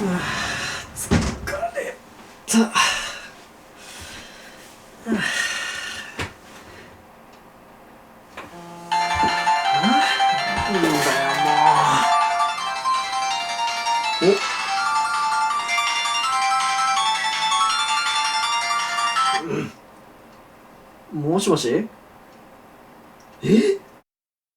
疲れた。なんだよもう。もしもし。え、